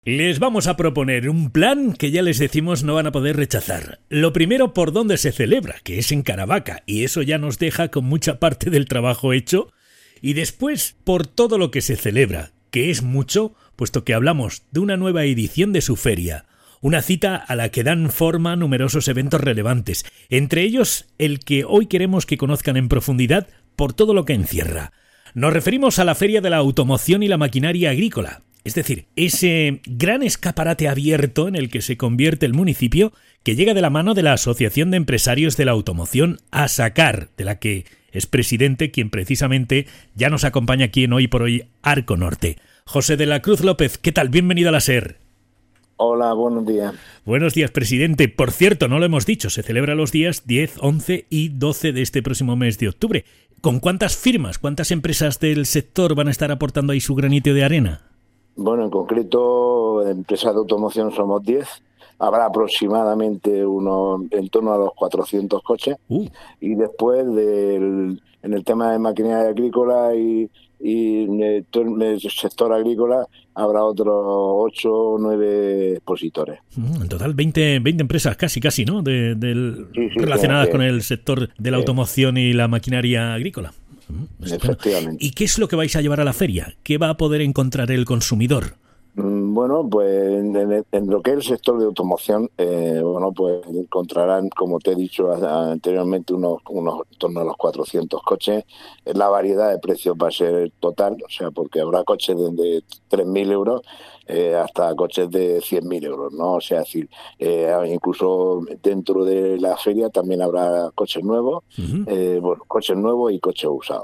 Les vamos a proponer un plan que ya les decimos no van a poder rechazar. Lo primero, por dónde se celebra, que es en Caravaca, y eso ya nos deja con mucha parte del trabajo hecho. Y después, por todo lo que se celebra, que es mucho, puesto que hablamos de una nueva edición de su feria. Una cita a la que dan forma numerosos eventos relevantes, entre ellos el que hoy queremos que conozcan en profundidad por todo lo que encierra. Nos referimos a la Feria de la Automoción y la Maquinaria Agrícola. Es decir, ese gran escaparate abierto en el que se convierte el municipio, que llega de la mano de la Asociación de Empresarios de la Automoción ASACAR, de la que es presidente quien precisamente ya nos acompaña aquí en Hoy por Hoy Arco Norte. José de la Cruz López, ¿qué tal? Bienvenido a la SER. Hola, buenos días. Buenos días, presidente. Por cierto, no lo hemos dicho, se celebra los días 10, 11 y 12 de este próximo mes de octubre. ¿Con cuántas firmas, cuántas empresas del sector van a estar aportando ahí su granito de arena? Bueno, en concreto, empresas de automoción somos 10. Habrá aproximadamente en torno a los 400 coches. Y después, en el tema de maquinaria agrícola y en el sector agrícola, habrá otros 8 o 9 expositores. En total, 20 empresas casi, ¿no? Relacionadas con el sector de la automoción y la maquinaria agrícola. Efectivamente. ¿Y qué es lo que vais a llevar a la feria? ¿Qué va a poder encontrar el consumidor? Bueno, pues en lo que es el sector de automoción, pues encontrarán, como te he dicho anteriormente, unos en torno a los 400 coches. La variedad de precios va a ser total, o sea, porque habrá coches desde 3.000 euros hasta coches de 100.000 euros, ¿no? O sea, es decir, incluso dentro de la feria también habrá coches nuevos, coches nuevos y coches usados.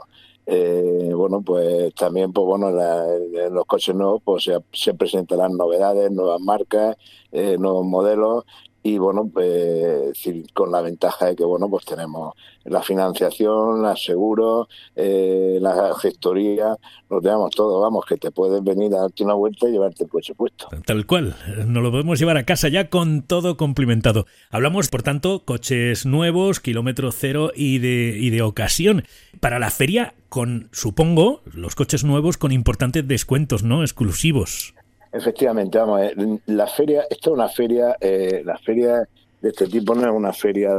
Pues también en los coches nuevos pues se presentarán novedades, nuevas marcas, nuevos modelos y con la ventaja de que pues tenemos la financiación, los seguros, la gestoría, lo tenemos todo, que te puedes venir a darte una vuelta y llevarte el coche puesto. Tal cual, nos lo podemos llevar a casa ya con todo complementado. Hablamos, por tanto, coches nuevos, kilómetro cero y de ocasión. Para la feria, supongo, los coches nuevos con importantes descuentos, ¿no? Exclusivos. Efectivamente, la feria, esto es una feria, la feria de este tipo no es una feria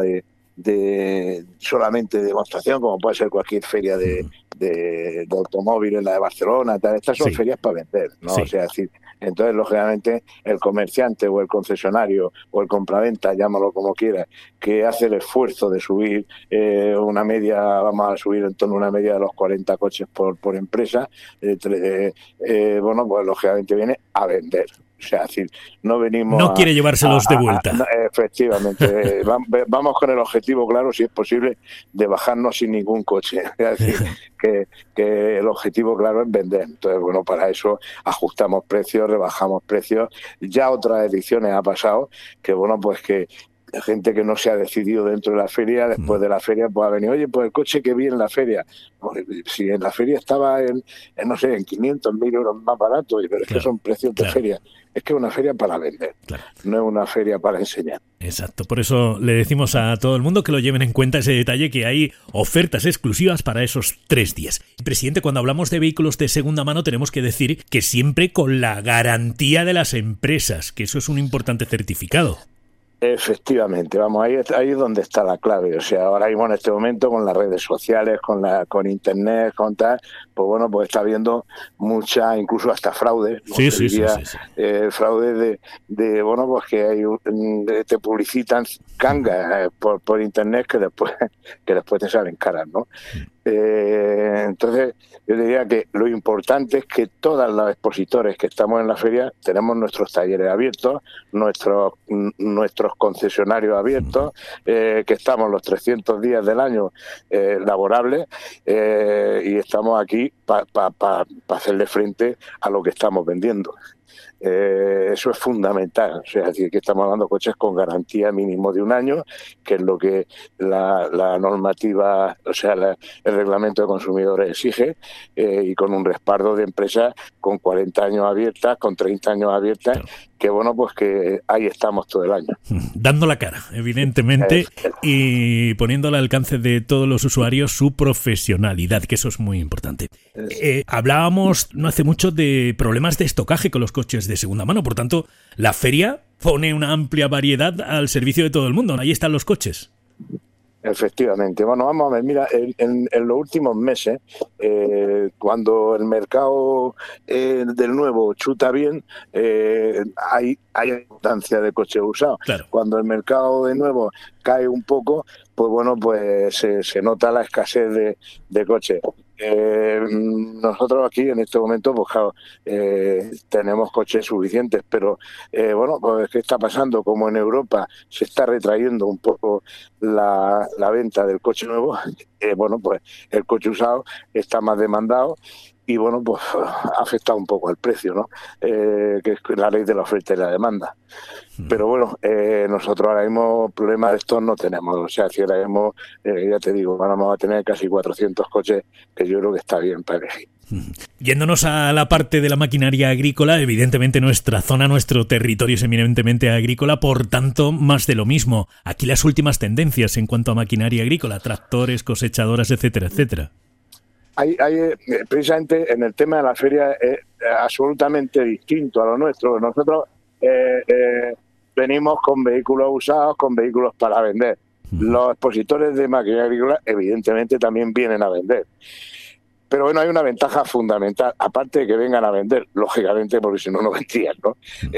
de solamente de demostración, como puede ser cualquier feria de automóviles, la de Barcelona, tal. Estas son ferias para vender, ¿no? Sí. O sea, decir, entonces, lógicamente, el comerciante o el concesionario o el compraventa, llámalo como quieras, que hace el esfuerzo de subir una media, vamos a subir en torno a una media de los 40 coches por empresa, pues lógicamente viene a vender. O sea, es decir, no venimos. No quiere llevárselos de vuelta. Efectivamente. Vamos con el objetivo claro, si es posible, de bajarnos sin ningún coche. Es decir, que el objetivo claro es vender. Entonces, para eso ajustamos precios, rebajamos precios. Ya otras ediciones ha pasado que, que gente que no se ha decidido dentro de la feria, después de la feria, pues ha venido, oye, pues el coche que vi en la feria, pues, si en la feria estaba en 500.000 euros más barato, pero es que son precios de feria. Es que es una feria para vender, no es una feria para enseñar. Exacto, por eso le decimos a todo el mundo que lo lleven en cuenta ese detalle, que hay ofertas exclusivas para esos 3 días. Presidente, cuando hablamos de vehículos de segunda mano tenemos que decir que siempre con la garantía de las empresas, que eso es un importante certificado. Efectivamente, ahí es donde está la clave. O sea, ahora mismo en este momento con las redes sociales, con internet, con tal, pues está habiendo mucha, incluso hasta fraude, ¿no? Sí. Fraude pues que te publicitan cangas por internet que después te salen caras, ¿no? Entonces, yo diría que lo importante es que todos los expositores que estamos en la feria tenemos nuestros talleres abiertos, nuestros concesionarios abiertos, que estamos los 300 días del año laborables y estamos aquí para hacerle frente a lo que estamos vendiendo. Eso es fundamental, o sea, es decir, que estamos hablando de coches con garantía mínimo de 1 año, que es lo que la normativa, o sea, el reglamento de consumidores exige, y con un respaldo de empresas con 40 años abiertas, con 30 años abiertas, bueno, pues que ahí estamos todo el año. Dando la cara, evidentemente, y poniendo al alcance de todos los usuarios su profesionalidad, que eso es muy importante. Hablábamos no hace mucho de problemas de estocaje con los coches de segunda mano, por tanto, la feria pone una amplia variedad al servicio de todo el mundo. Ahí están los coches. Efectivamente. Bueno, vamos a ver, mira, en los últimos meses, cuando el mercado del nuevo chuta bien, hay abundancia de coches usados. Claro. Cuando el mercado de nuevo cae un poco, pues bueno, pues se nota la escasez de coches. Nosotros aquí en este momento pues claro, tenemos coches suficientes, pero bueno, pues ¿qué está pasando? Como en Europa se está retrayendo un poco la venta del coche nuevo, bueno, pues el coche usado está más demandado y bueno, pues ha afectado un poco al precio, ¿no? Que es la ley de la oferta y la demanda. Pero bueno, nosotros ahora mismo problemas de estos no tenemos. O sea, si ahora mismo, ya te digo, vamos a tener casi 400 coches, que yo creo que está bien para elegir. Yéndonos a la parte de la maquinaria agrícola, evidentemente nuestra zona, nuestro territorio es eminentemente agrícola, por tanto, más de lo mismo. Aquí las últimas tendencias en cuanto a maquinaria agrícola, tractores, cosechadoras, etcétera, etcétera. Hay precisamente en el tema de la feria es absolutamente distinto a lo nuestro. Nosotros venimos con vehículos usados, con vehículos para vender. Los expositores de maquinaria agrícola evidentemente también vienen a vender. Pero bueno, hay una ventaja fundamental, aparte de que vengan a vender, lógicamente, porque si no, no vendrían, ¿no?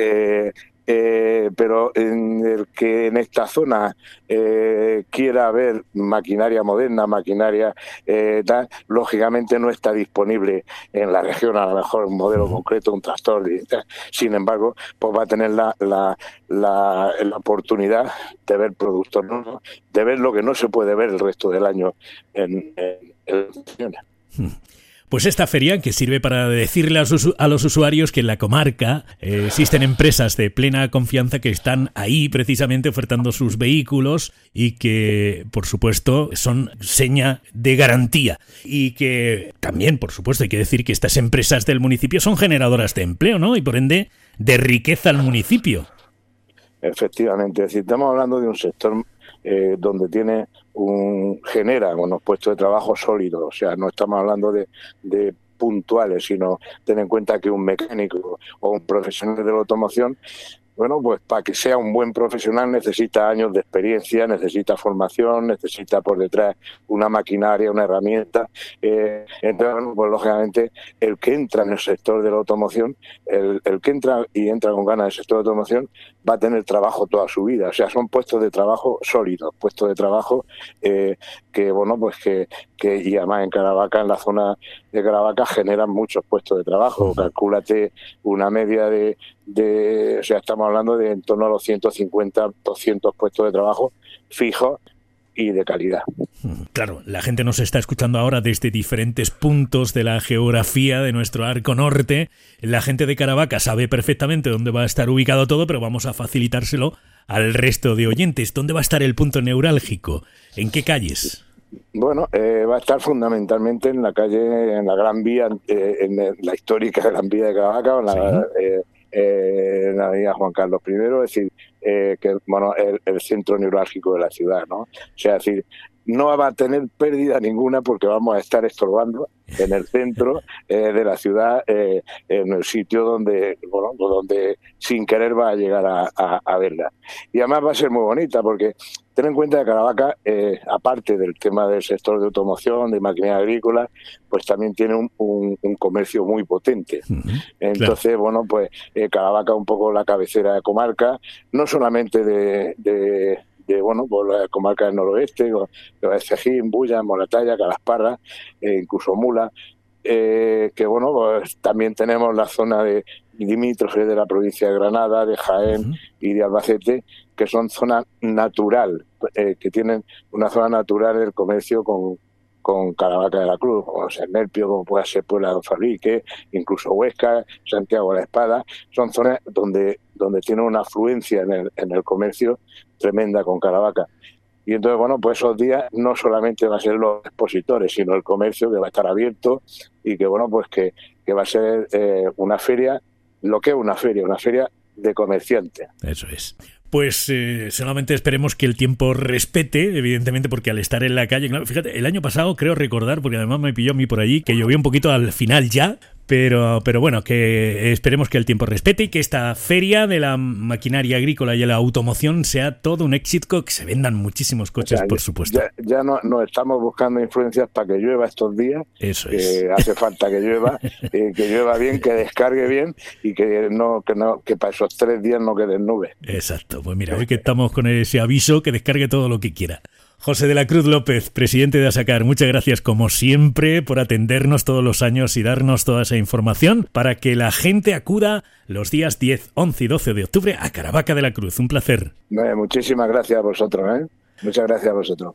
Pero el que en esta zona quiera ver maquinaria moderna, maquinaria tal, lógicamente no está disponible en la región, a lo mejor un modelo concreto, un tractor. Sin embargo, pues va a tener la oportunidad de ver productos nuevos, de ver lo que no se puede ver el resto del año en regiones. Pues esta feria que sirve para decirle a los usuarios que en la comarca existen empresas de plena confianza que están ahí precisamente ofertando sus vehículos y que, por supuesto, son seña de garantía. Y que también, por supuesto, hay que decir que estas empresas del municipio son generadoras de empleo, ¿no? Y por ende, de riqueza al municipio. Efectivamente, es decir, estamos hablando de un sector donde genera unos puestos de trabajo sólidos, o sea, no estamos hablando de puntuales, sino ten en cuenta que un mecánico o un profesional de la automoción, bueno, pues para que sea un buen profesional necesita años de experiencia, necesita formación, necesita por detrás una maquinaria, una herramienta. Entonces, bueno, pues lógicamente el que entra en el sector de la automoción, el que entra con ganas en el sector de la automoción, va a tener trabajo toda su vida. O sea, son puestos de trabajo sólidos, puestos de trabajo que, bueno, pues que y además en Caravaca, en la zona de Caravaca, generan muchos puestos de trabajo. Calcúlate una media o sea, estamos hablando de en torno a los 150, 200 puestos de trabajo fijos y de calidad. Claro, la gente nos está escuchando ahora desde diferentes puntos de la geografía de nuestro arco norte. La gente de Caravaca sabe perfectamente dónde va a estar ubicado todo, pero vamos a facilitárselo al resto de oyentes. ¿Dónde va a estar el punto neurálgico? ¿En qué calles? Bueno, va a estar fundamentalmente en la calle, en la Gran Vía, en la histórica Gran Vía de Caravaca, en la avenida Juan Carlos I, es decir, que bueno, el centro neurálgico de la ciudad, ¿no? O sea, es decir, no va a tener pérdida ninguna porque vamos a estar estorbando en el centro de la ciudad, en el sitio donde, bueno, donde sin querer va a llegar a verla. Y además va a ser muy bonita porque ten en cuenta que Caravaca, aparte del tema del sector de automoción, de maquinaria agrícola, pues también tiene un comercio muy potente. Entonces, claro, bueno, pues Caravaca un poco la cabecera de comarca, no solamente de bueno, pues la comarca del noroeste, Cejín, Bulla, Moratalla, Calasparra, incluso Mula, que bueno, pues también tenemos la zona de limítrofe de la provincia de Granada, de Jaén y de Albacete, que son zona natural, que tienen una zona natural del comercio con Caravaca de la Cruz, como San Merpio, como puede ser Puebla de Don Fadrique, incluso Huesca, Santiago de la Espada, son zonas donde tiene una afluencia en el comercio tremenda con Caravaca. Y entonces, bueno, pues esos días no solamente van a ser los expositores, sino el comercio que va a estar abierto y que, bueno, pues que va a ser una feria, lo que es una feria de comerciante. Eso es. Pues solamente esperemos que el tiempo respete, evidentemente, porque al estar en la calle, claro, fíjate, el año pasado creo recordar, porque además me pilló a mí por allí, que llovió un poquito al final ya, pero bueno, que esperemos que el tiempo respete y que esta feria de la maquinaria agrícola y la automoción sea todo un éxito, que se vendan muchísimos coches, o sea, por supuesto. Ya no estamos buscando influencias para que llueva estos días. Eso es. Hace falta que llueva bien, que descargue bien y que para esos 3 días no queden nubes. Exacto. Pues mira, hoy que estamos con ese aviso, que descargue todo lo que quiera. José de la Cruz López, presidente de ASACAR, muchas gracias como siempre por atendernos todos los años y darnos toda esa información para que la gente acuda los días 10, 11 y 12 de octubre a Caravaca de la Cruz. Un placer. Muchísimas gracias a vosotros, Muchas gracias a vosotros.